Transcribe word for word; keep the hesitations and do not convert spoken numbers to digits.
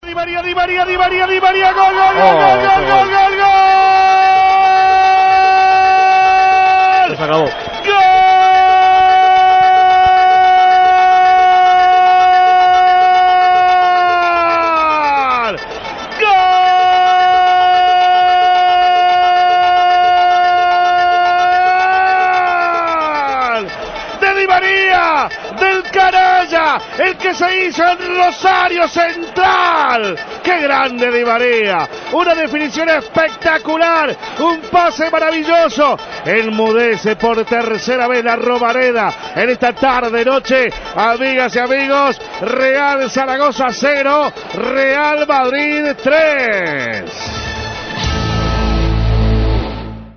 Di María, Di María, Di María, Di María, gol, gol, Oh, gol, gol, gol, gol, gol, gol. Se acabó. ¡Gol! Di María, del canalla, el que se hizo en Rosario Central. ¡Qué grande Di María! Una definición espectacular, un pase maravilloso. Enmudece por tercera vez la Romareda en esta tarde noche. Amigas y amigos, Real Zaragoza cero, Real Madrid tres.